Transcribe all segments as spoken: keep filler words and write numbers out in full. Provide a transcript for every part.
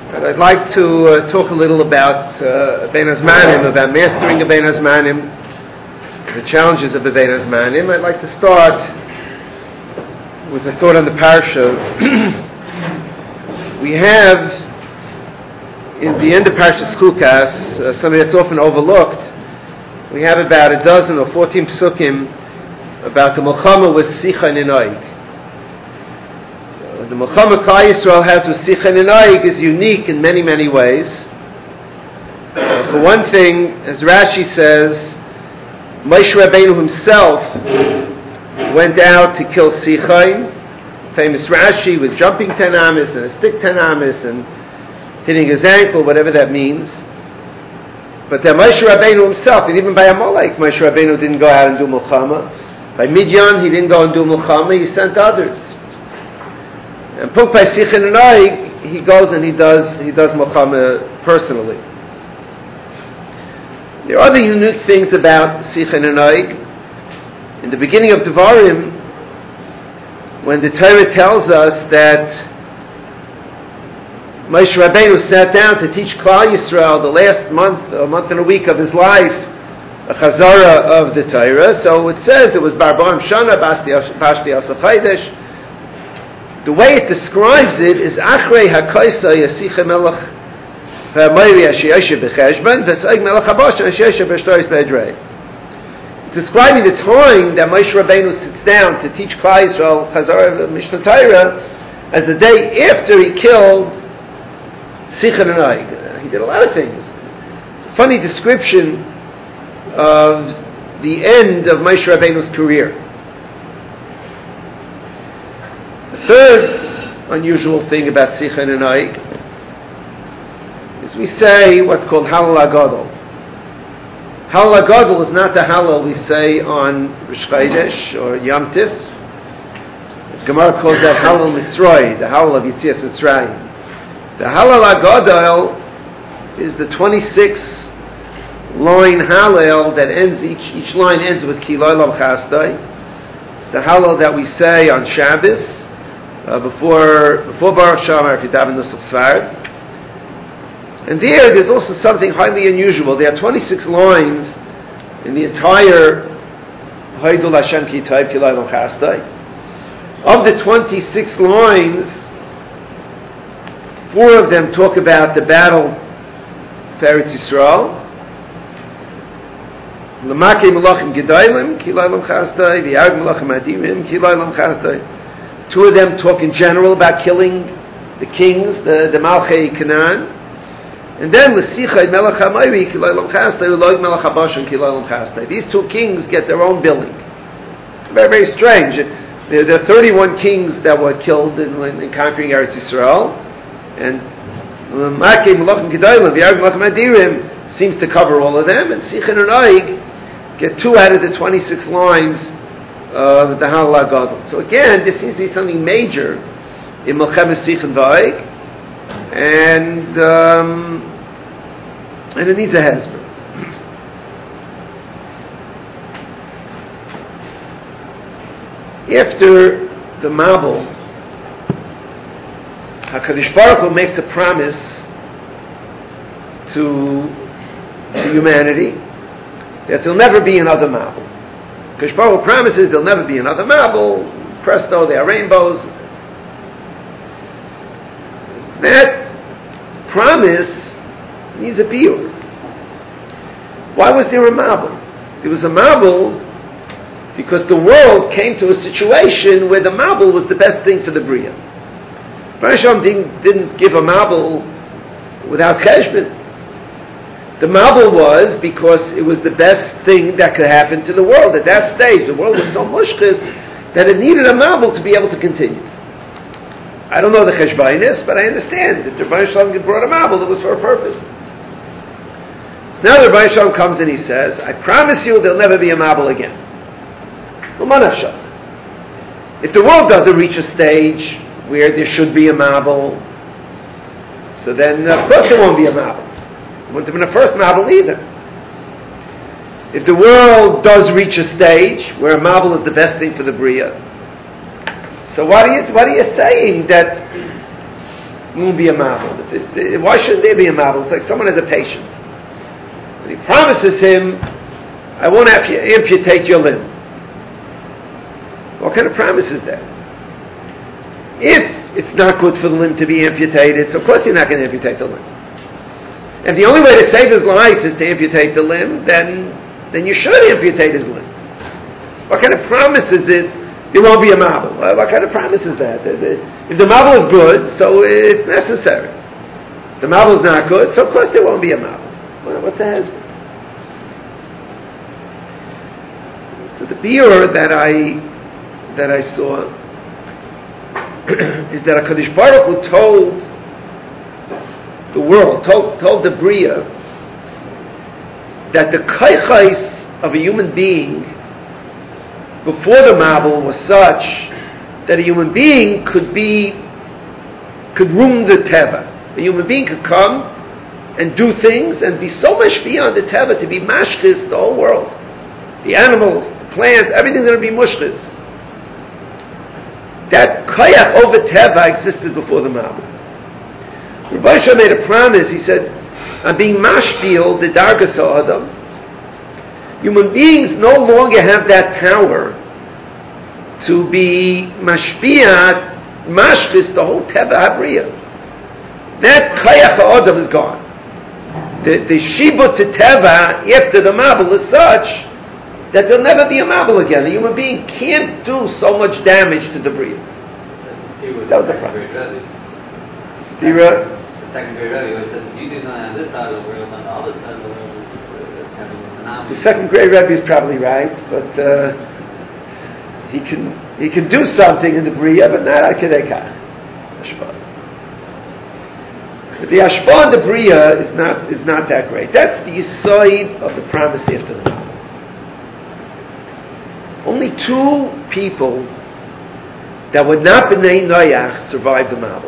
And I'd like to uh, talk a little about uh, Bein Hazmanim, about mastering a Bein Hazmanim, the challenges of a Bein Hazmanim. I'd like to start with a thought on the parasha. We have, in the end of Parashas Chukas, uh, something that's often overlooked. We have about a dozen or fourteen psukim about the Milchama with Sicha and Noig. The Milchama Klal Yisrael has with Sicha and Noig is unique in many, many ways. Uh, for one thing, as Rashi says, Moshe Rabbeinu himself went out to kill Sicha. Famous Rashi with jumping ten amis and a stick ten amis and hitting his ankle, whatever that means. But then Moshe Rabbeinu himself, and even by Amalek, Moshe Rabbeinu didn't go out and do Milchama. By Midian, he didn't go and do Milchama, he sent others. And Puk by Sicha and Noig, he goes and he does he does Milchama personally. There are other unique things about Sicha and Noig. In the beginning of Devarim, when the Torah tells us that Moshe Rabbeinu sat down to teach Klal Yisrael the last month, a month and a week of his life, a chazara of the Torah, so it says it was Barbaim Shana, Basti Asa Chaydesh. The way it describes it is Achrei HaKoisa Yasicha Melech V'Amayri Ashiyoshe B'Cheshban V'Saig Melech Habosh Ashiyoshe B'Shtoris B'Edrei. Describing the time that Moshe Rabbeinu sits down to teach Klal Yisrael Chazara of Mishnah Torah as the day after he killed Sicha and Noig. He did a lot of things. It's a funny description of the end of Moshe Rabbeinu's career. The third unusual thing about Sicha and Noig is we say what's called Halal HaGadol. Halal HaGadol is not the Halal we say on Rosh Chodesh or Yom Tif. The Gemara calls that Halal Mitzrayim, the Halal of Yitzias Mitzrayim. The Halal HaGadol is the twenty-six line Halal that ends, each, each line ends with Ki Lo Olam Chasdai. It's the Halal that we say on Shabbos, uh, before before Baruch Shamar, if you daven Nusach Sfard. And there, there's also something highly unusual. There are twenty-six lines in the entire Haidul Hashem Ki Tayv Ki Lo Olam Chasdai. Of the twenty-six lines, four of them talk about the battle for Eretz Yisrael. L'makei melachim gedolim ki lo olam chasdai, v'yarg melachim adirim ki lo olam chasdai. Two of them talk in general about killing the kings, the, the Malchei Canaan. And then l'sicha melech hamayri ki lo olam chasdai, u'loig melech habashan ki lo olam chasdai. These two kings get their own billing. Very, very strange. There are thirty-one kings that were killed in, in conquering Eretz Yisrael. And Makei Melachim Gedolim, V'yarg Melachim Adirim seems to cover all of them, and Sicha and Noig get two out of the twenty-six lines of the Halal HaGadol. So again, this seems to be something major in Milchemes Sicha and Noig, and um, and it needs a hezbollah. After the Mabul, HaKadosh Baruch Hu makes a promise to, to humanity that there'll never be another Mabul. HaKadosh Baruch Hu promises there'll never be another Mabul. Presto, they are rainbows. That promise needs a biur. Why was there a Mabul? There was a Mabul because the world came to a situation where the Mabul was the best thing for the Bria. Hashem didn't, didn't give a Mabul without cheshbon. The Mabul was because it was the best thing that could happen to the world. At that stage, the world was so mushkis that it needed a Mabul to be able to continue. I don't know the cheshbainis, but I understand that the Rebbeinu Shalom brought a Mabul that was for a purpose. So now the Rebbeinu Shalom comes and he says, I promise you there'll never be a Mabul again. If the world doesn't reach a stage where there should be a Mabul, so then of course there won't be a Mabul. There wouldn't have been a first Mabul either. If the world does reach a stage where a Mabul is the best thing for the Bria, so what are you, what are you saying that it won't be a mabul. Why shouldn't there be a mabul? It's like someone has a patient. And he promises him, I won't amputate your limb. What kind of promise is that? If it's not good for the limb to be amputated, so of course you're not going to amputate the limb. If the only way to save his life is to amputate the limb, then then you should amputate his limb. What kind of promise is it? There won't be a mabul. What kind of promise is that? If the mabul is good, so it's necessary. If the mabul is not good, so of course there won't be a mabul. What the hell? So the biur that I that I saw is that HaKadosh Baruch Hu told the world, told, told the Bria, that the kaichais of a human being before the mabul was such that a human being could be, could ruin the teva. A human being could come and do things and be so much beyond the teva to be mashkis the whole world. The animals, the plants, everything's going to be mushkis. That koyach over teva existed before the mabul. Rabbi Shah made a promise. He said, I'm being mashpil the dargas ha'adam. Human beings no longer have that power to be mashpiyat, mashkis, the whole teva habriya. That koyach ha'adam is gone. The, the shibut to teva after the mabul is such that there'll never be a mabul again. A human being can't do so much damage to the bria. That was the promise. Stira. The second grade Rebbe said, you do not on this side of the world, on the other side of the world. The second grade Rebbe is probably right, but uh, he can he can do something in the bria, but not akadekah. The ashpa in the bria is not is not that great. That's the side of the promise after the mabul. Only two people that were not b'nei Noach survived the mabul.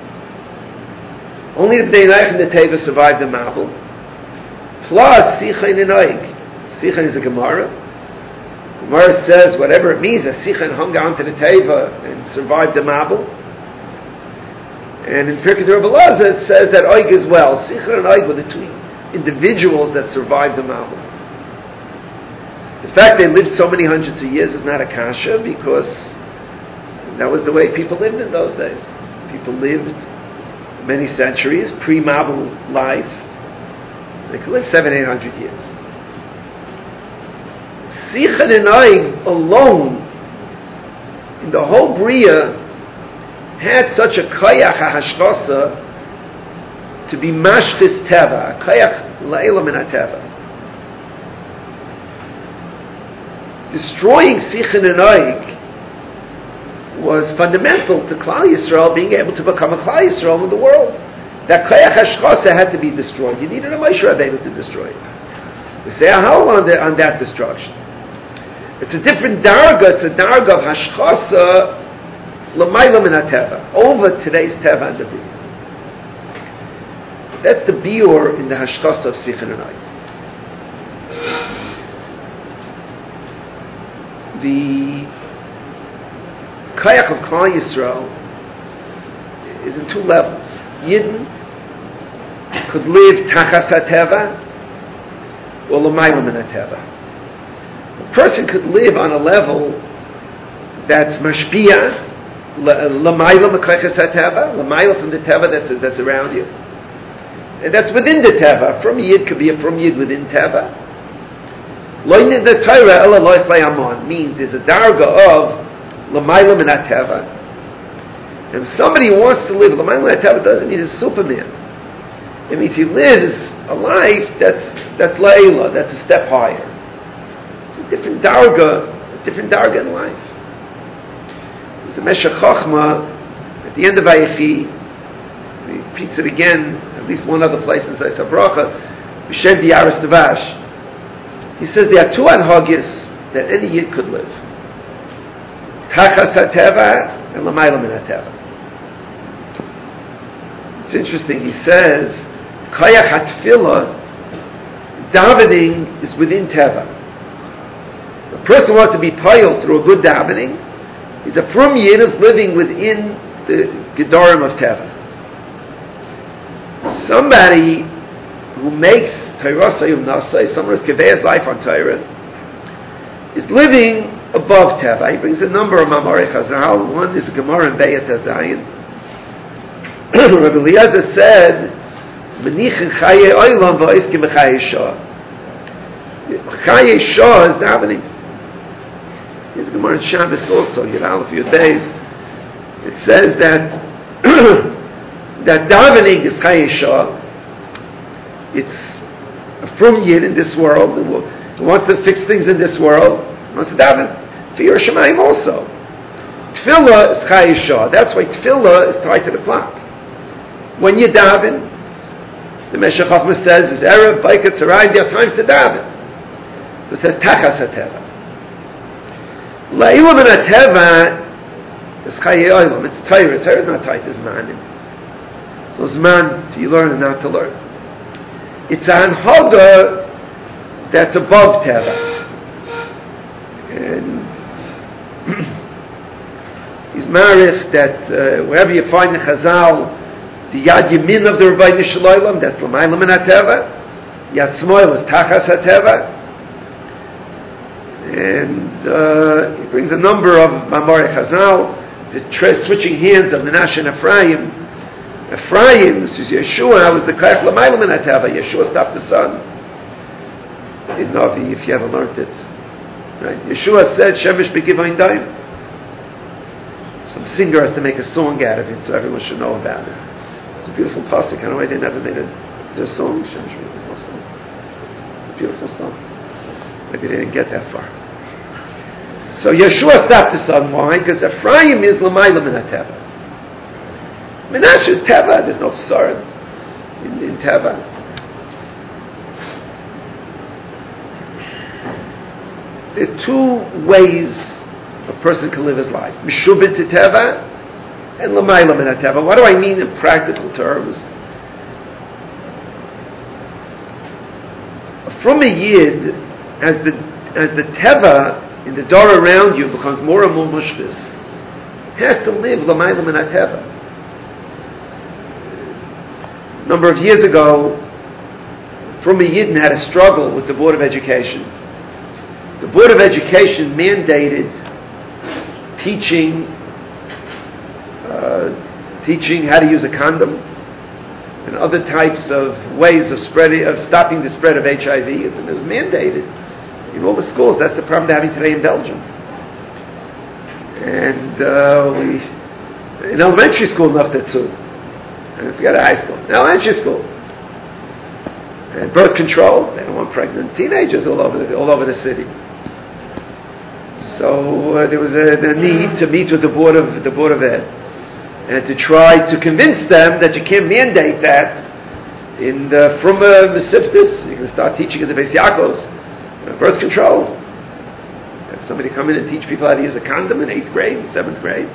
Only the b'nei Noach and the Teva survived the mabul. Plus Sichain and Oig. Sichain is a Gemara. Gemara says whatever it means that Sichain hung on to the Teva and survived the mabul. And in Pirkei Rabbi Elazar it says that Oig as well. Sichain and Oig were the two individuals that survived the mabul. The fact they lived so many hundreds of years is not a kasha, because that was the way people lived in those days. People lived many centuries, pre-mabul life. They could live seven, eight hundred years. Sichain and Oig alone, in the whole bria, had such a koyach hashchasa to be mashkis teva, koyach la'elam min ha-teva. Destroying Sichain and Oig was fundamental to Klal Yisrael being able to become a Klal Yisrael in the world. That Koyach HaShchasa had to be destroyed. You needed a Moshe Rabbeinu to destroy it. We say a hal on, the, on that destruction. It's a different darga. It's a darga of Hashchasa l'mayla min ha-teva, over today's teva and the bria. That's the biur in the Hashchasa of Sichain and Oig. The Koyach of Klal Yisrael is in two levels. Yidden could live tachas ha-teva or l'mayla min ha-teva. A person could live on a level that's mashpia, l'mayla m'koyches ha-teva, l'mayla from the teva that's, that's around you. And that's within the teva. From Yid could be a from Yid within teva. The Torah ela lo yislei amon means there's a darga of l'mayla min ha-teva. And if somebody wants to live l'mayla min ha-teva, doesn't mean he's a Superman. It means he lives a life that's that's la'ela, that's a step higher. It's a different darga, a different darga in life. There's a Meshech Chochma at the end of Vayechi. He repeats it again, at least one other place in Zayis HaBracha, B'Shem Diyaris Nevash. He says there are two anhagis that any Yid could live. Tachas ha-teva and l'mayla min ha-teva. It's interesting, he says, Koyach ha-tefillah, davening is within teva. A person wants to be payil through a good davening. He's a frum Yid who's living within the gedarim of teva. somebody who makes Torah Sayum Nasai, someone who's giving his life on Torah, is living above Teva. He brings a number of Mamorei Chazal. One is a Gemara in Beit HaZayin. Rabbi Eliezer said, Menichin Chaye Oilam v'oiskim b'Chaye Shah. Chaye Shah is davening. There's a Gemara in Shabbos also, Yud Aleph Yud Beis. It says that that davening is Chaye Shah. It's from Yid in this world. He wants to fix things in this world. He wants to daven for Yer Shamayim also. Tefillah is Chaye Shah. That's why Tefillah is tied to the clock. When you daven, the Meshech Chochmah says, is Erev, Baikat, Tzarayim, there are times to daven. It says Tachas HaTeva. La'ilam and HaTeva is Chaye Olam. It's Torah. Torah is not tied to Zmanim. So Zman, to you learn and not to learn. It's an Hanhaga that's above Teva. And he's married that uh, wherever you find the Chazal, the Yad Yamin of the Rebbeinu Shalom, that's L'maylam min HaTeva. Yad Smoil is Tachas HaTeva. And uh, he brings a number of Mamorei Chazal, the tra- switching hands of Menashe and Ephraim. Ephraim, this is Yeshua, was the class L'maylam min HaTeva. Yeshua stopped the sun. In Navi, if you ever learned it. Right? Yeshua said, Shemesh b'givayin daim. Some singer has to make a song out of it, so everyone should know about it. It's a beautiful pasuk. I don't know why they never made it. Is there a song? Shemesh b'givayin song. A beautiful song. Maybe they didn't get that far. So Yeshua stopped the sun. Why? Because Ephraim is l'maylam min HaTeva. Menashe is Teva. There's no tsar in, in Teva. There are two ways a person can live his life. Meshubit to Teva and l'maylam min HaTeva. What do I mean in practical terms? From a Yid, as the as the Teva in the door around you becomes more and more mushkis, has to live l'maylam min HaTeva. A number of years ago, from a Yidden had a struggle with the Board of Education. The Board of Education mandated teaching uh, teaching how to use a condom and other types of ways of spreading of stopping the spread of H I V. And it was mandated in all the schools. That's the problem they're having today in Belgium. And uh, we in elementary school, not that soon. And forget high school. In elementary school. And birth control. They don't want pregnant teenagers all over the, all over the city. So uh, there was a, the need to meet with the board of the board of ed, and to try to convince them that you can't mandate that in the, from uh, Mesiftis. You can start teaching in the Beis Yaakovs uh, birth control. Have somebody come in and teach people how to use a condom in eighth grade, seventh grade.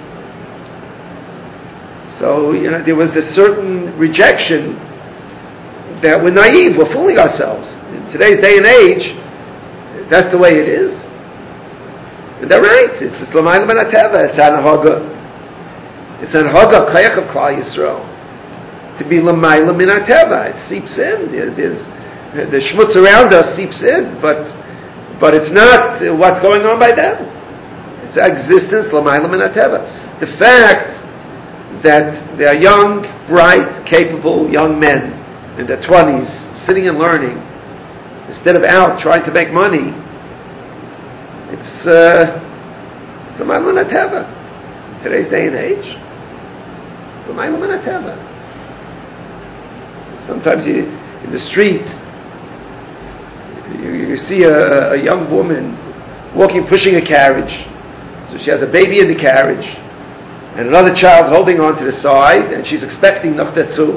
So you know there was a certain rejection that we're naive, we're fooling ourselves. In today's day and age, that's the way it is. And they're right. It's l'maylam min HaTeva. It's anhaga. It's anhaga kayach of Klal Yisrael to be l'maylam min HaTeva. It seeps in. There's, the shmutz around us seeps in, but but it's not what's going on by them. It's our existence l'maylam min HaTeva. The fact that they are young, bright, capable young men in their twenties, sitting and learning, instead of out trying to make money. It's the l'maylam min HaTeva. Today's day and age, l'maylam min HaTeva. Sometimes you, in the street, you, you see a, a young woman walking, pushing a carriage. So she has a baby in the carriage, and another child holding on to the side, and she's expecting nachtetzu.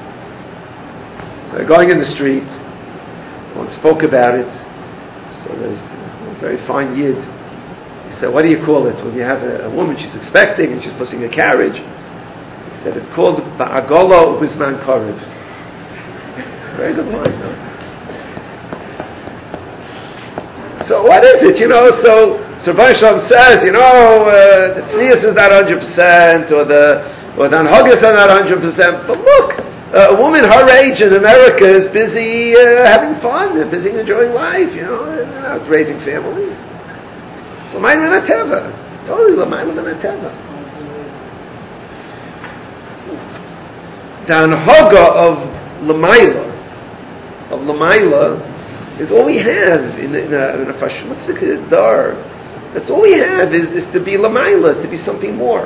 So they're going in the street. One spoke about it. So there's very fine Yid. He said, what do you call it when you have a, a woman she's expecting and she's pushing a carriage? He said, it's called Ba'agolo Ubizman Korev. Very good line, no? So what is it, you know? So So Baruch Shalom says, you know, uh, the tznius is not one hundred percent, or the or the anhagas are not one hundred percent, but look, Uh, a woman her age in America is busy uh, having fun, they're busy enjoying life, you know, they're not raising families. So L'mayla min HaTeva. It's totally L'mayla min HaTeva. The Anhaga of L'mayla, of L'mayla, is all we have in, in a, in a fashion. What's the dar? That's all we have is, is to be L'mayla, is to be something more.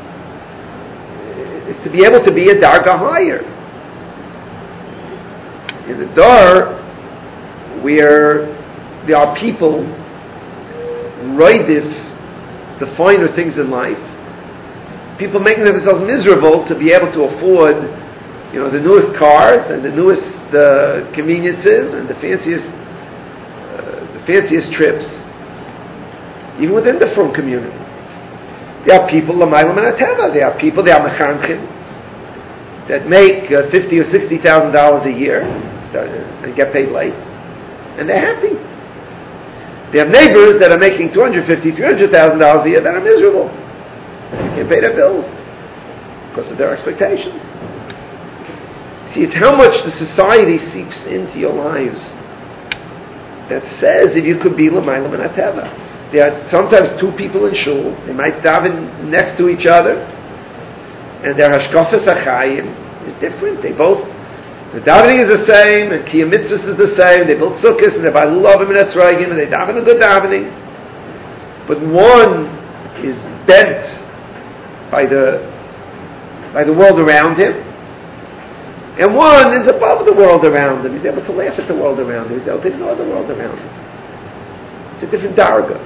Is to be able to be a darga higher. In the dar, where there are people roidif the finer things in life, people making themselves miserable to be able to afford, you know, the newest cars and the newest uh, conveniences and the fanciest, uh, the fanciest trips, even within the frum community. There are people L'mayla min HaTeva. There are people, there are mechanchim that make uh, fifty or sixty thousand dollars a year and get paid late, and they're happy. They have neighbors that are making two hundred fifty, three hundred thousand dollars a year that are miserable. They can't pay their bills because of their expectations. See, it's how much the society seeps into your lives that says if you could be L'mayla min HaTeva. There are sometimes two people in shul. They might daven next to each other, and their hashkafas hachayim is different. They both. The davening is the same, and Kiyam Mitzvahs is the same. They build sukkahs, and they buy lulavim and esrogim, and they daven a good davening. But one is bent by the by the world around him, and one is above the world around him. He's able to laugh at the world around him. He's able to ignore the world around him. It's a different darga.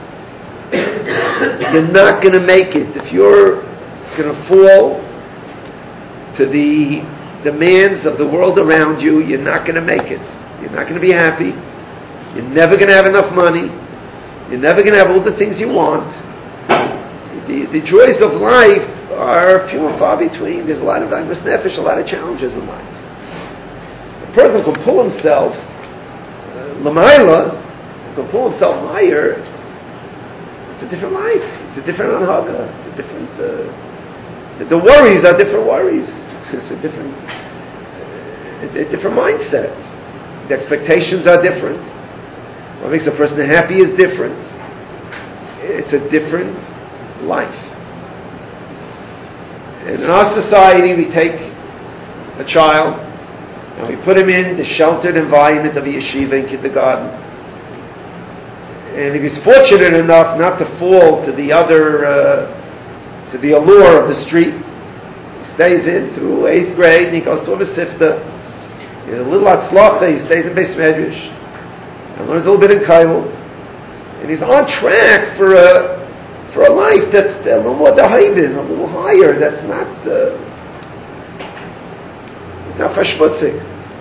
You're not going to make it if you're going to fall to the demands of the world around you. You're not going to make it. You're not going to be happy. You're never going to have enough money. You're never going to have all the things you want. The, the joys of life are few and far between. There's a lot of agmas nefesh, a lot of challenges in life. A person can pull himself uh, L'mayla, can pull himself higher. It's a different life. It's a different anhaga. It's a different. Uh, the, the worries are different worries. It's a different, a, a different mindset. The expectations are different. What makes a person happy is different. It's a different life. In our society, we take a child and we put him in the sheltered environment of a yeshiva and kindergarten. And if he's fortunate enough not to fall to the other, uh, to the allure of the street, stays in through eighth grade, and he goes to a Mesivta. He's a little atzlacha, he stays in Beis Medrash, and learns a little bit in Kailul, and he's on track for a for a life that's a little more dahaibin, a little higher. That's not uh, it's not fashmutzik.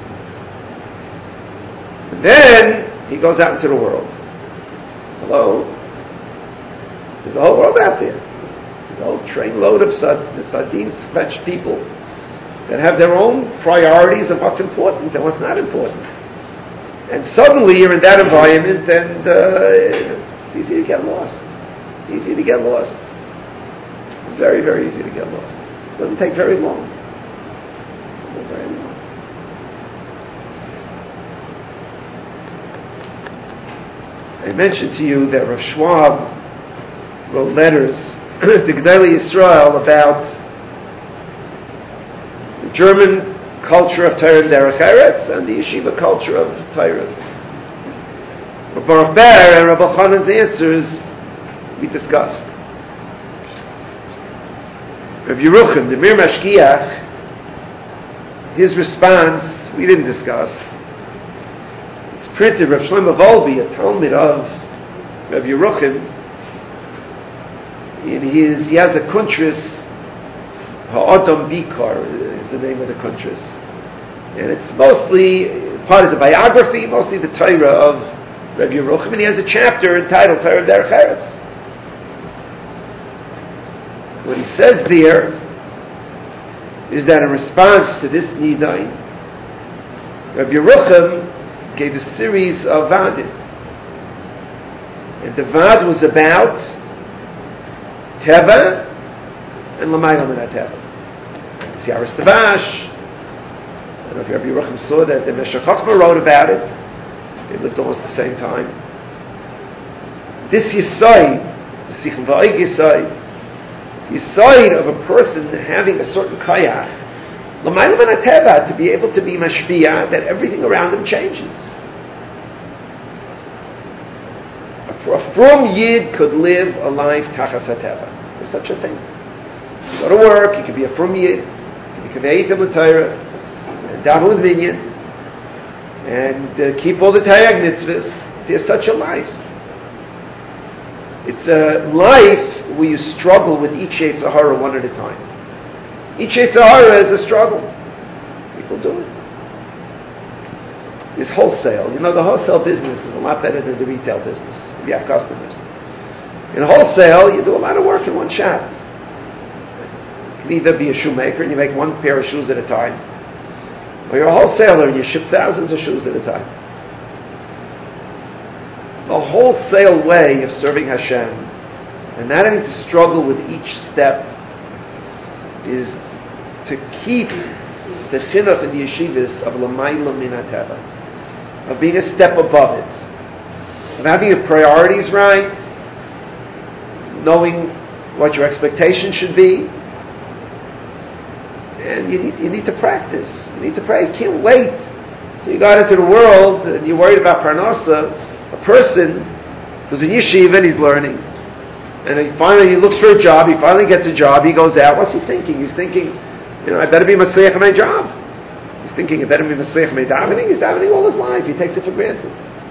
And then he goes out into the world. Hello, there's a whole world out there. A whole trainload of sardine scratch people that have their own priorities of what's important and what's not important. And suddenly you're in that environment, and uh, it's easy to get lost. Easy to get lost. Very, very easy to get lost. It doesn't take very long. Not very long. I mentioned to you that Rav Schwab wrote letters to Gedolei Yisrael about the German culture of Torah and Derech Eretz and the yeshiva culture of Torah. Rabbi Baruch Ber and Rabbi Chanan's answers we discussed. Rabbi Yeruchim, the Mir Mashgiach, his response we didn't discuss. It's printed. Rav Shlomo Volbe, a Talmud of Rabbi Yeruchim, in his, he has a kuntris, Ha'adam Bikar is the name of the kuntris. And it's mostly, part is a biography, mostly the Torah of Rabbi Yeruchim, and he has a chapter entitled Torah Derech Eretz. What he says there is that in response to this Nidain, Rabbi Yeruchim gave a series of vadim. And the vad was about Teva and L'mayla min HaTeva. Siaras Tavash, don't know if Rabbi Yerucham saw that. The Meshech Chochmah wrote about it. They lived almost the same time. This Yisoid, the Sichem V'Oig Yisoid, Yisoid of a person having a certain Kayach, L'mayla min HaTeva, to be able to be mashpia, that everything around him changes. A frum Yid could live a life Tachas HaTeva. There's such a thing. You go to work, you could be a frum Yid, you could be Kaveitim L'Torah, and daven with Minyan, and uh, keep all the Taryag mitzvahs. There's such a life. It's a life where you struggle with each Yetzer Hara one at a time. Each Yetzer Hara is a struggle. People do it. It's wholesale. You know, the wholesale business is a lot better than the retail business, if you have customers. In wholesale, you do a lot of work in one shot. You can either be a shoemaker and you make one pair of shoes at a time, or you're a wholesaler and you ship thousands of shoes at a time. The wholesale way of serving Hashem and not having to struggle with each step is to keep the chinuch in the yeshivas of l'mayla min HaTeva, of being a step above it, of having your priorities right, knowing what your expectations should be, and you need, you need to practice. You need to pray. You can't wait till you got into the world and you're worried about parnasa. A person who's in yeshiva and he's learning, and he finally he looks for a job, he finally gets a job, he goes out, what's he thinking? He's thinking, you know, I better be Matzliach in my job. He's thinking, I better be Matzliach in my davening. He's davening all his life, he takes it for granted.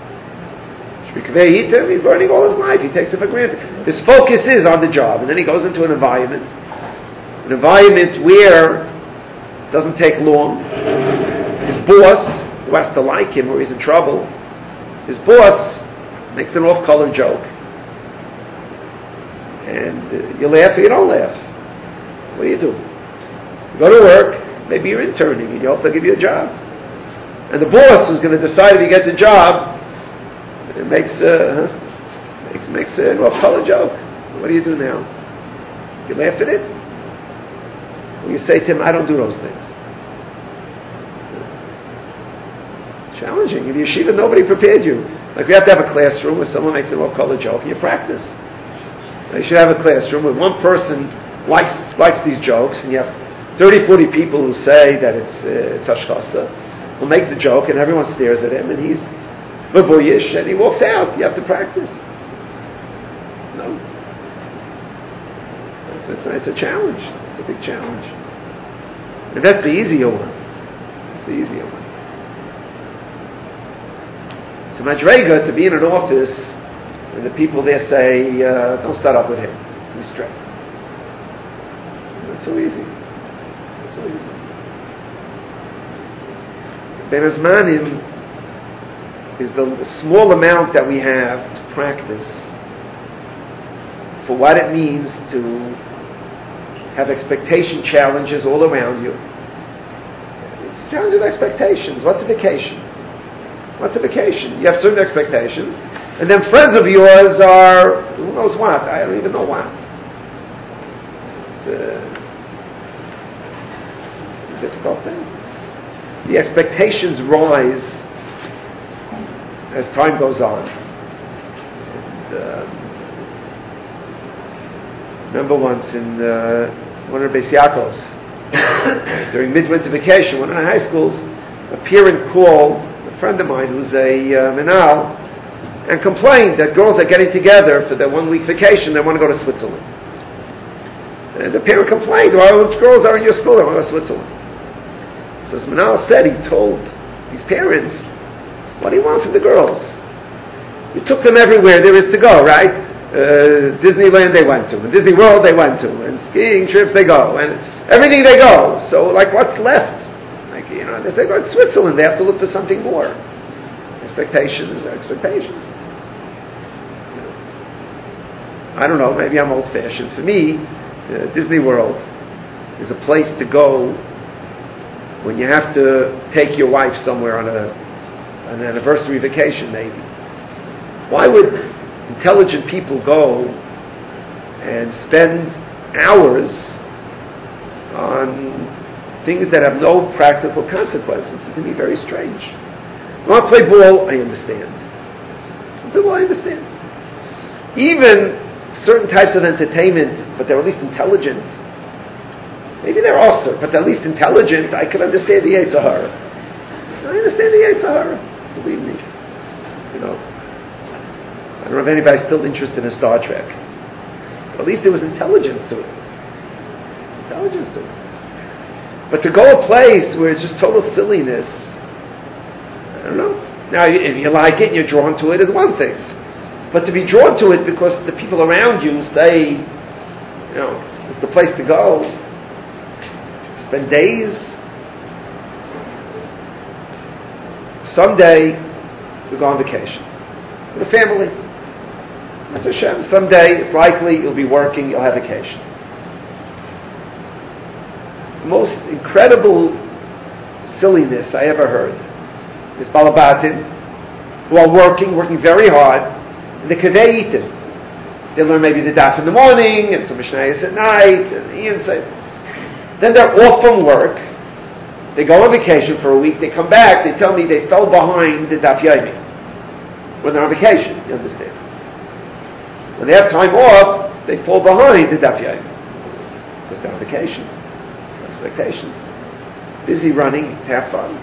He's learning all his life, he takes it for granted. His focus is on the job, and then he goes into an environment, an environment where it doesn't take long. His boss, who has to like him or he's in trouble, his boss makes an off-color joke. And uh, you laugh or you don't laugh. What do you do? You go to work, maybe you're interning, and you hope they'll give you a job. And the boss who's going to decide if you get the job, it makes, uh, makes, makes an off-color joke. What do you do now? You laugh at it? Or you say to him, I don't do those things. Challenging. In yeshiva, nobody prepared you. Like we have to have a classroom where someone makes an off-color joke and you practice. You should have a classroom where one person likes likes these jokes, and you have thirty, forty people who say that it's uh, it's hashkasa. Will make the joke, and everyone stares at him, and he's mavuyish, and he walks out. You have to practice. No, it's, it's, it's a challenge. It's a big challenge, and that's the easier one. It's the easier one. So madrega, to be in an office and the people there say, uh, don't start up with him. He's straight. It's so easy. It's so easy. Ben Azmanim is the small amount that we have to practice for what it means to have expectation challenges all around you. It's a challenge of expectations. What's a vacation? What's a vacation? You have certain expectations. And then friends of yours are, who knows what? I don't even know what. It's a, it's a difficult thing. The expectations rise as time goes on. And, uh, remember once in uh, one of the Beis Yaakovs, during midwinter vacation, one of the high schools, a parent called a friend of mine who's a uh, menal, and complained that girls are getting together for their one-week vacation. They want to go to Switzerland. And the parent complained, "Well, which girls are in your school? They want to go to Switzerland." So as Manal said, he told these parents, "What do you want from the girls? You took them everywhere there is to go, right? Uh, Disneyland they went to, and Disney World they went to, and skiing trips they go, and everything they go. So, like, what's left? Like, you know, they say go to Switzerland. They have to look for something more. Expectations, expectations." I don't know, maybe I'm old-fashioned. For me, uh, Disney World is a place to go when you have to take your wife somewhere on a an anniversary vacation, maybe. Why would intelligent people go and spend hours on things that have no practical consequences. It's to me very strange. You want to play ball? I understand. Play ball, I understand. Even certain types of entertainment, but they're at least intelligent. Maybe they're also, but they're at least intelligent. I can understand the Yetzer Hara. I understand the Yetzer Hara. Believe me. You know, I don't know if anybody's still interested in Star Trek. But at least there was intelligence to it. Intelligence to it. But to go a place where it's just total silliness, I don't know. Now, if you like it and you're drawn to it, is one thing. But to be drawn to it because the people around you say, you know, it's the place to go, spend days, someday you'll go on vacation with a family. That's Hashem. Someday, it's likely you'll be working, you'll have vacation. The most incredible silliness I ever heard is Balabatim, who are working, working very hard, and the Kaveitim. They learn maybe the Daf in the morning, and some Mishnayos at night, and Ian said. Then they're off from work, they go on vacation for a week, they come back, they tell me they fell behind the Daf Yomi. When they're on vacation, you understand. When they have time off, they fall behind the Daf Yomi. Because they're on vacation. Expectations. Busy running to have fun.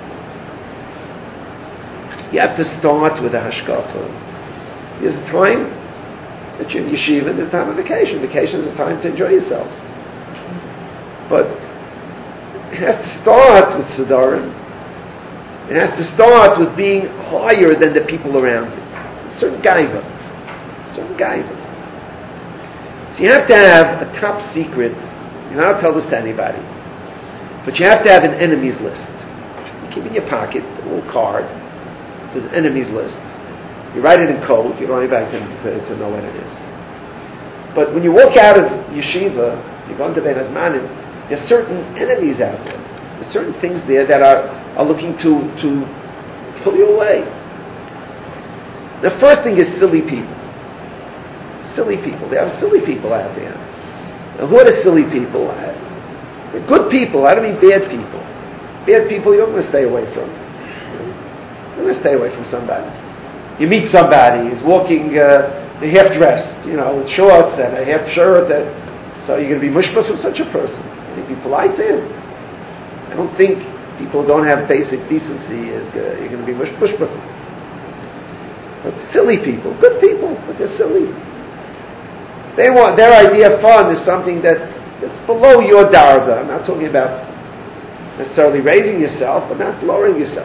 You have to start with a hashkafa. There's a time that you're in yeshiva, there's time of vacation. Vacation is a time to enjoy yourselves. But it has to start with Siddharim. It has to start with being higher than the people around you. A certain gaiva. A certain gaiva. So you have to have a top secret. You're not tell this to anybody. But you have to have an enemies list. You keep in your pocket a little card. It says enemies list. You write it in code. You don't want anybody to, to, to know what it is. But when you walk out of yeshiva, you go into Ben Hazmanim, there's certain enemies out there. There's certain things there that are, are looking to, to pull you away. The first thing is silly people. Silly people. There are silly people out there. Now, who are the silly people? They're good people. I don't mean bad people. Bad people you're going to stay away from. You're going to stay away from somebody. You meet somebody, he's walking uh, half-dressed, you know, with shorts and a half shirt. That, so you're going to be mushbah from such a person. You be polite to him. I don't think people don't have basic decency. Is uh, you're going to be mush mushbah. But silly people, good people, but they're silly. They want their idea of fun is something that, that's below your darga. I'm not talking about necessarily raising yourself, but not lowering yourself.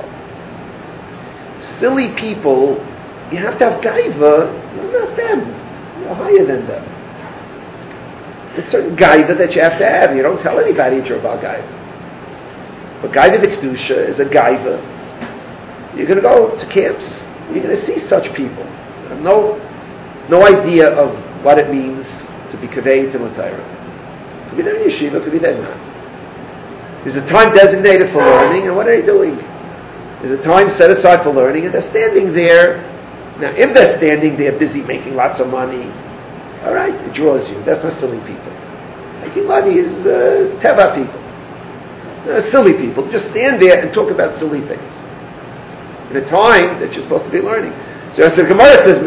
Silly people, you have to have gaiva. You're not them. You're higher than them. There's certain gaiva that you have to have. You don't tell anybody that you're about gaiva. But gaiva the kedusha is a gaiva. You're going to go to camps. You're going to see such people. You have no, no idea of what it means to be kavei to L'Torah. Could be there in yeshiva, could be there not. There's a time designated for learning, and what are they doing? There's a time set aside for learning, and they're standing there. Now, if they're standing there busy making lots of money, all right, it draws you. That's not silly people. Making money is uh, teva people. Uh, silly people. Just stand there and talk about silly things. In a time that you're supposed to be learning. So as the Gemara says,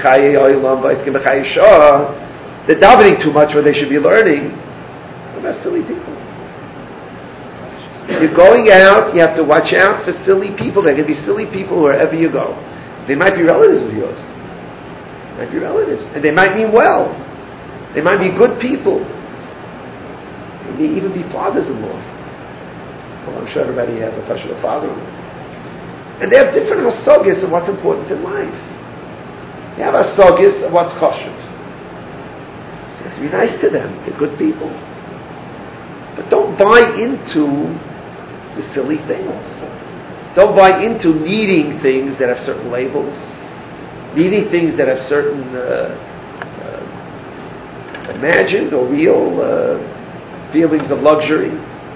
they're davening too much where they should be learning. What about silly people? You're going out, you have to watch out for silly people. There can be silly people wherever you go. They might be relatives of yours. They might be relatives. And they might mean well. They might be good people. They may even be fathers-in-law. Well, I'm sure everybody has a touch of a father-in-law. And they have different hasogis of what's important in life. They have hasogis of what's chashuv. So you have to be nice to them. They're good people. But don't buy into the silly things. Don't buy into needing things that have certain labels, needing things that have certain uh, uh, imagined or real uh, feelings of luxury.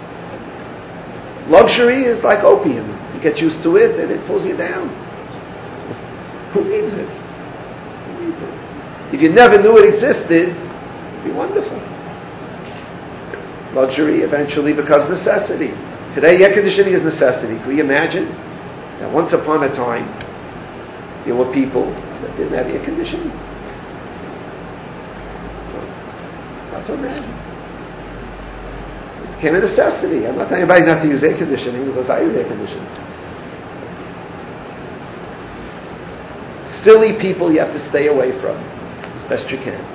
Luxury is like opium. You get used to it and it pulls you down. Who needs it? Who needs it? If you never knew it existed, it'd be wonderful. Luxury eventually becomes necessity. Today, air conditioning is necessity. Can we imagine that once upon a time there were people that didn't have air conditioning? Not to imagine. It became a necessity. I'm not telling anybody not to use air conditioning because I use air conditioning. Silly people you have to stay away from as best you can.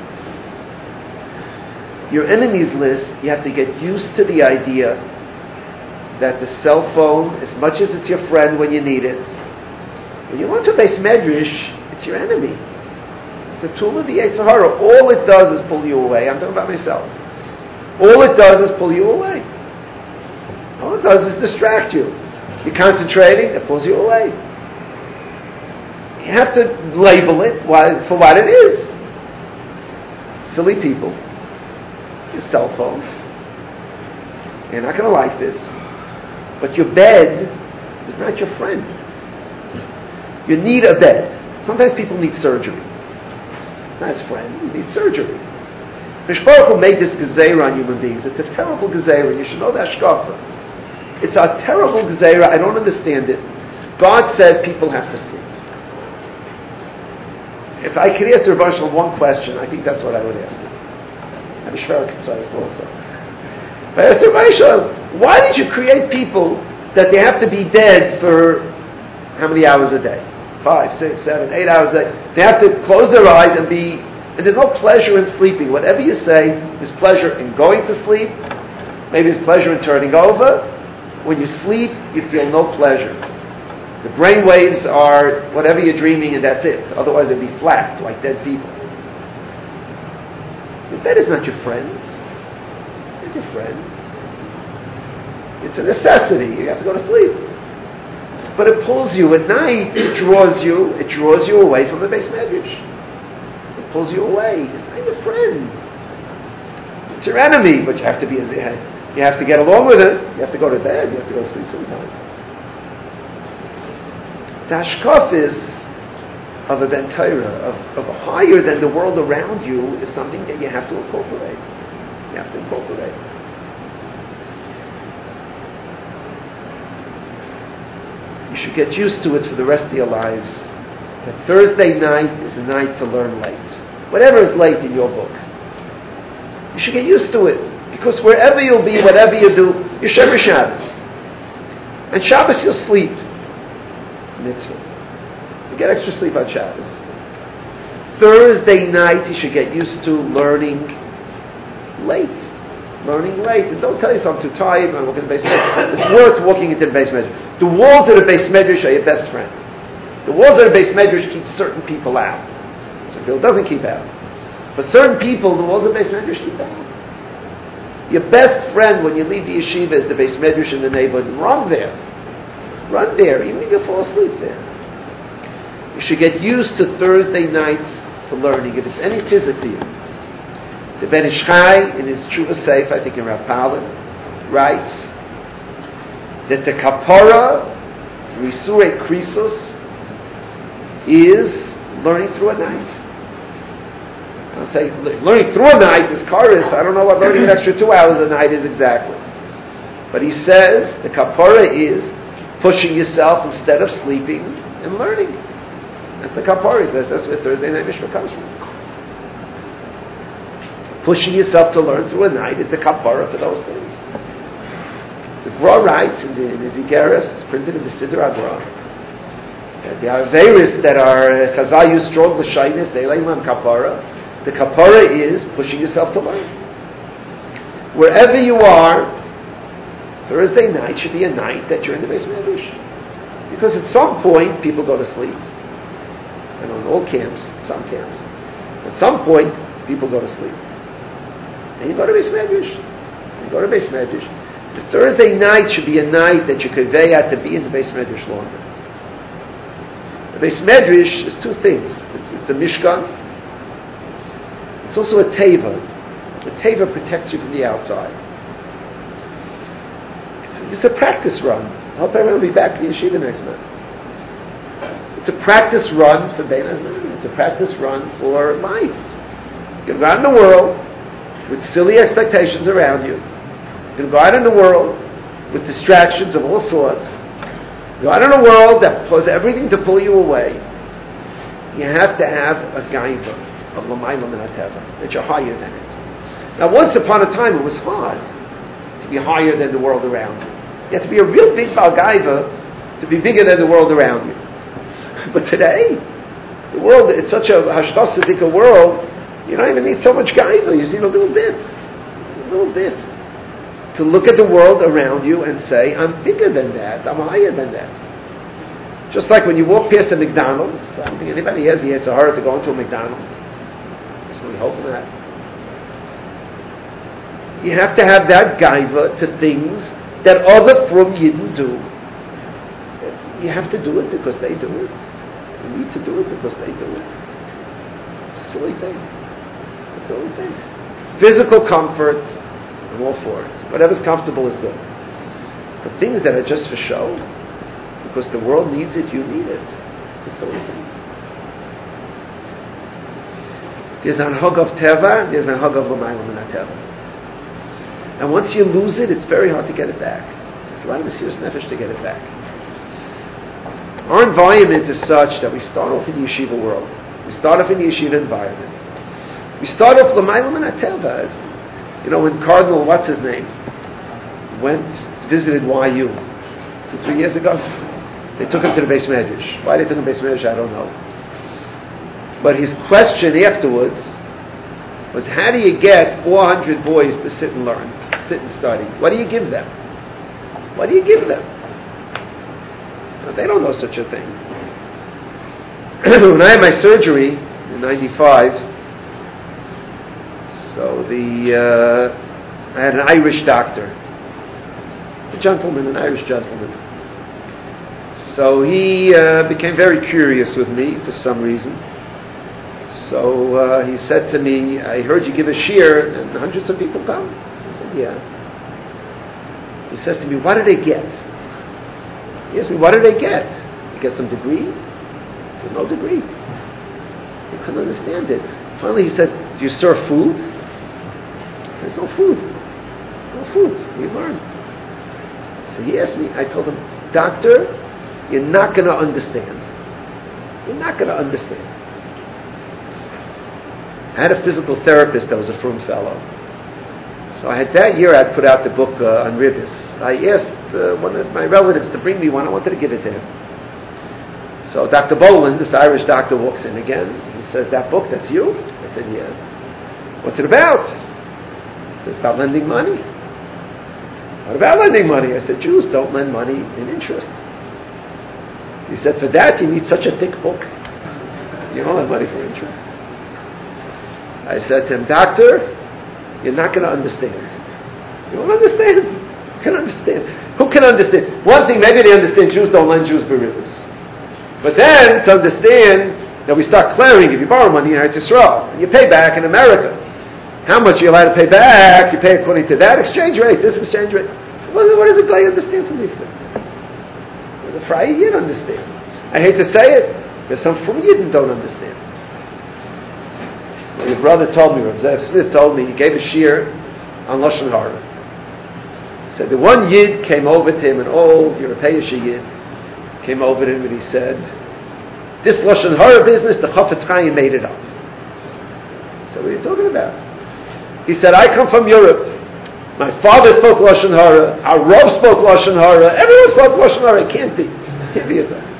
Your enemies list, you have to get used to the idea that the cell phone, as much as it's your friend when you need it, when you want to base medrash, it's your enemy. It's a tool of the Yetzer Hara. All it does is pull you away. I'm talking about myself. All it does is pull you away. All it does is distract you. You're concentrating, it pulls you away. You have to label it for what it is. Silly people. Your cell phone. You're not going to like this. But your bed is not your friend. You need a bed. Sometimes people need surgery. Not his friend. You need surgery. Mishparuch made this gezeira on human beings. It's a terrible gezeira. You should know that hashkafa. It's a terrible gezeira. I don't understand it. God said people have to sleep. If I could answer Rav Shalom one question, I think that's what I would ask him. I'm sure I could say this also. But I asked Rav Shalom, why did you create people that they have to be dead for how many hours a day? Five, six, seven, eight hours a day. They have to close their eyes and be, and there's no pleasure in sleeping. Whatever you say, there's pleasure in going to sleep. Maybe there's pleasure in turning over. When you sleep, you feel no pleasure. The brain waves are whatever you're dreaming and that's it. Otherwise it'd be flat, like dead people. Your bed is not your friend. It's your friend. It's a necessity. You have to go to sleep. But it pulls you at night. It draws you. It draws you away from the base medrash. It pulls you away. It's not your friend. It's your enemy. But you have to be. You have to get along with it. You have to go to bed. You have to go to sleep sometimes. The hashkaf is of a ben Torah, of, of higher than the world around you, is something that you have to incorporate. You have to incorporate. You should get used to it for the rest of your lives. That Thursday night is a night to learn late. Whatever is late in your book. You should get used to it. Because wherever you'll be, whatever you do, you're Shomer Shabbos. And Shabbos you'll sleep. It's a mitzvah. You get extra sleep on Shabbos. Thursday night you should get used to learning late. Learning late. And don't tell yourself I'm too tired, I'm walking to the base medrash. It's worth walking into the base medrash. The walls of the base medrash are your best friend. The walls of the base medrash keep certain people out. Certain people doesn't keep out. But certain people, the walls of the base medrash keep out. Your best friend when you leave the yeshiva is the base medrash in the neighborhood. Run there. Run there, even if you fall asleep there. You should get used to Thursday nights to learning, if it's any physic to you. The Ben Ish Chai, in his Tshuva Seif, I think in Rav Palin, writes that the kapara for Isurei Krisos is learning through a night. I'll say, learning through a night is karis. I don't know what learning an extra two hours a night is exactly. But he says the kapara is pushing yourself instead of sleeping and learning. That's the kapara. He says that's where Thursday Night Mishpah comes from. Pushing yourself to learn through a night is the kapara for those things. The Gra writes in the, in the Zigeres, it's printed in the Siddur HaGra, that the Averis that are Chazal use strong l'shaynis, they lay on kapara. The kapara is pushing yourself to learn. Wherever you are, Thursday night should be a night that you're in the base medrash. Because at some point, people go to sleep. I don't know, all camps, some camps. At some point, people go to sleep. And you go to base medrash. You go to base medrash. The Thursday night should be a night that you convey out to be in the base medrash longer. The base medrash is two things. It's, it's a mishkan. It's also a teva. The teva protects you from the outside. It's, it's a practice run. I hope everyone will be back to the yeshiva next month. It's a practice run for Bein Hazmanim. It's a practice run for life. You go around the world with silly expectations around you. You're going to go out in the world with distractions of all sorts. Go out in a world that does everything to pull you away. You have to have a gaiva of l'mayla min hateva, that you're higher than it. Now, once upon a time, it was hard to be higher than the world around you. You have to be a real big bal gaiva to be bigger than the world around you. But today, the world, it's such a hashtasadik world, you don't even need so much gaiva. You need a little bit. A little bit. To look at the world around you and say, I'm bigger than that. I'm higher than that. Just like when you walk past a McDonald's, I don't think anybody has the Yetzirah to go into a McDonald's. So we hope that. You have to have that gaiva to things that other from Yidden do. You have to do it because they do it. You need to do it because they do it. It's a silly thing. It's a silly thing. Physical comfort, I'm all for it. Whatever's comfortable is good. But things that are just for show, because the world needs it, you need it. It's a silly thing. There's an hug of teva, there's an hug of l'mayla min hateva. And once you lose it, it's very hard to get it back. It's a lot of serious nefesh to get it back. Our environment is such that we start off in the yeshiva world. We start off in the yeshiva environment. We start off l'mayla min hateva. You know, when Cardinal, what's his name, went, visited Y U two, three years ago, they took him to the Beis Medrash. Why they took him to the Beis Medrash, I don't know. But his question afterwards was, how do you get four hundred boys to sit and learn, sit and study? What do you give them? What do you give them? Well, they don't know such a thing. When I had my surgery in ninety-five, so the uh, I had an Irish doctor, a gentleman, an Irish gentleman. So he uh, became very curious with me for some reason. So uh, he said to me, I heard you give a shiur and hundreds of people come. I said, yeah. He says to me, what do they get? He asked me, what do they get? You get some degree? There's no degree. He couldn't understand it. Finally he said, do you serve food? There's no food. No food. We learn. So he asked me, I told him, doctor, you're not going to understand. You're not going to understand. I had a physical therapist that was a frum fellow. So I had that year I'd put out the book uh, on Ribis. I asked uh, one of my relatives to bring me one. I wanted to give it to him. So Doctor Boland, this Irish doctor, walks in again. He says, that book, that's you? I said, yeah. What's it about? He says, it's about lending money. What about lending money? I said, Jews don't lend money in interest. He said, for that you need such a thick book. You don't lend money for interest. I said to him, doctor, you're not going to understand. You won't understand. You can understand. Who can understand? One thing, maybe they understand Jews don't lend Jews berivas. But then, to understand that we start clearing, if you borrow money in Eretz Yisrael, and you pay back in America, how much are you allowed to pay back? You pay according to that exchange rate, this exchange rate. What, what does a guy understand from these things? What does a Friar Yid understand? I hate to say it, there's some from Yidden don't understand. Well, your brother told me, Rav Zev Smith told me, he gave a shiur on Lashon Hara. He said, the one Yid came over to him, an old European Yid, came over to him and he said, this Lashon Hara business, the Chafetz Chaim made it up. So what are you talking about? He said, I come from Europe. My father spoke Lashon Hara. Our Rav spoke Lashon Hara. Everyone spoke Lashon Hara. It can't be. It can't be a thing.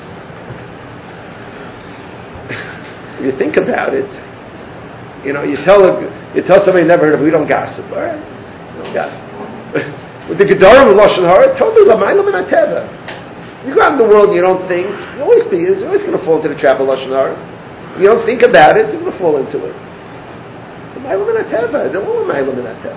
If you think about it, you know, you tell a, you tell somebody never heard of it, we don't gossip. All right? We don't gossip. With the Gedarim of Lashon Hara, totally l'mayla min hateva. You go out in the world and you don't think, you always be, you're always going to fall into the trap of Lashon Hara. If you don't think about it, you're going to fall into it. So l'mayla min hateva. They're all l'mayla min hateva.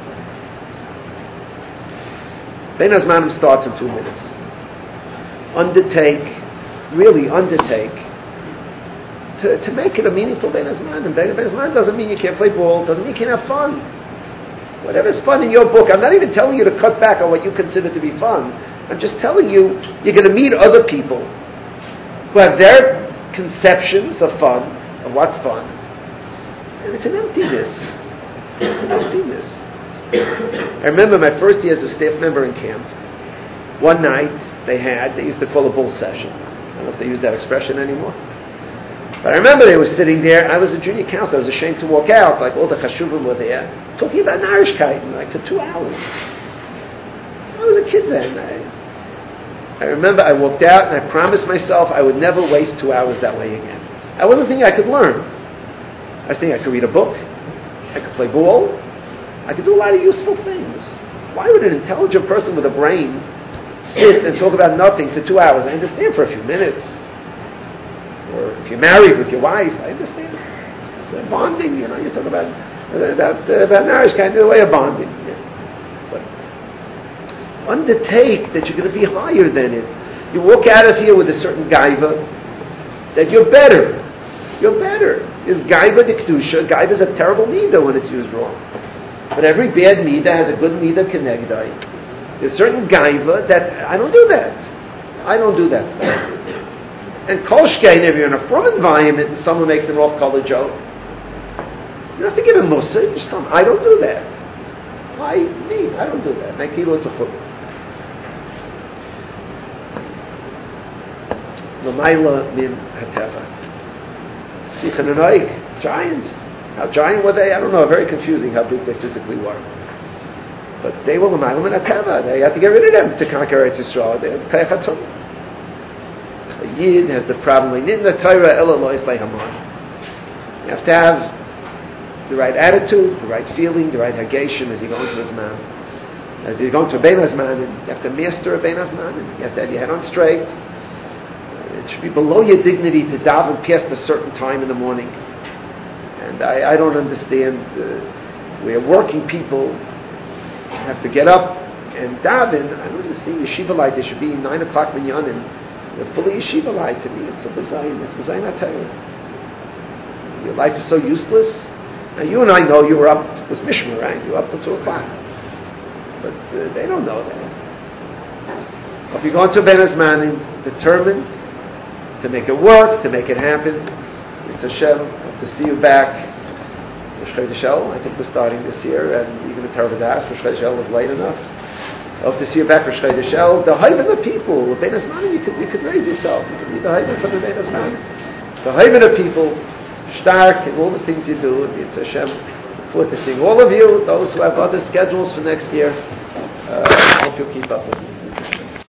Bein Hazmanim starts in two minutes. Undertake, really undertake, to, to make it a meaningful Bein Hazmanim. Bein Hazmanim doesn't mean you can't play ball, doesn't mean you can't have fun. Whatever's fun in your book, I'm not even telling you to cut back on what you consider to be fun. I'm just telling you, you're going to meet other people who have their conceptions of fun, of what's fun. And it's an emptiness. It's an emptiness. I remember my first year as a staff member in camp. One night they had, they used to call a bull session. I don't know if they use that expression anymore. But I remember they were sitting there. I was a junior counselor. I was ashamed to walk out. Like all the chashuvim were there, talking about Narishkeit, like for two hours. I was a kid then. I, I remember I walked out and I promised myself I would never waste two hours that way again. I wasn't thinking I could learn. I was thinking I could read a book. I could play ball. I could do a lot of useful things. Why would an intelligent person with a brain sit and talk about nothing for two hours? I understand for a few minutes. Or if you're married with your wife, I understand. It's a bonding, you know, you talk about about uh, about marriage, kind of the way of bonding. Yeah. But undertake that you're going to be higher than it. You walk out of here with a certain gaiva, that you're better. You're better. Is gaiva the kedusha? Gaiva is a terrible midah when it's used wrong. But every bad midah has a good midah kenegdai. There's certain gaiva that I don't do that. I don't do that stuff. And kol shkein, if you're in a frum environment and someone makes an off-color joke, you don't have to give him mussar. You just tell him, I don't do that. Why me? I don't do that. Make kilo it's a chum. L'mayla min hateva. Sichen and Oik, giants. How giant were they? I don't know. Very confusing how big they physically were. But they were l'mayla min hateva. They had to get rid of them to conquer Eretz Yisrael. They had kayach hatum. A Yid has the problem. You have to have the right attitude, the right feeling, the right hagation as you go into his man. As you're going to a Bein Hazman, you have to master a Bein Hazman, and you have to have your head on straight. It should be below your dignity to daven past a certain time in the morning. And I, I don't understand. Uh, we're working people have to get up and daven. I don't understand yeshiva light. There should be nine o'clock minyanim. The fully yeshiva light to me, it's a bazayin, it's bazayin atayim. Your life is so useless. Now you and I know you were up, it was Mishmar, right? You were up till two o'clock. But uh, they don't know that. If you go into Ben Hazmanim, determined to make it work, to make it happen, it's Hashem, hope to see you back. Rosh Chodesh Elul, I think we're starting this year, and even the Torah Das, Rosh Chodesh Elul was late enough. Hope to see you back for Rosh Chodesh Elul. The Hayven of people, the Bein Hazmanim, you could you could raise yourself. You could be the Hayven for the Bein Hazmanim. The Hayven of people, stark in all the things you do. It's Hashem. Look forward to seeing all of you. Those who have other schedules for next year, uh, hope you'll keep up with me.